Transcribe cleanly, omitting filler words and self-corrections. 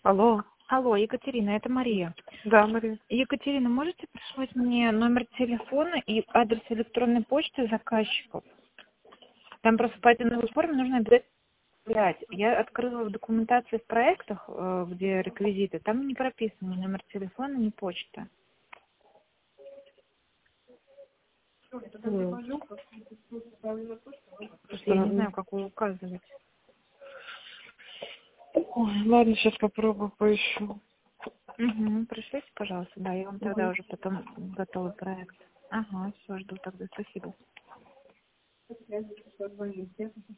Алло. Алло, Екатерина, это Мария. Да, Мария. Екатерина, можете прислать мне номер телефона и адрес электронной почты заказчиков? Там просто по этой новой форме нужно обязательно отправлять. Я открыла в документации в проектах, где реквизиты, там не прописан ни номер телефона, ни почта. Просто я не знаю, как вы указываете. Ой, ладно, сейчас попробую поищу. Угу, пришлите, пожалуйста. Да, я вам тогда уже потом готовый проект. Ага, все, жду тогда. Спасибо.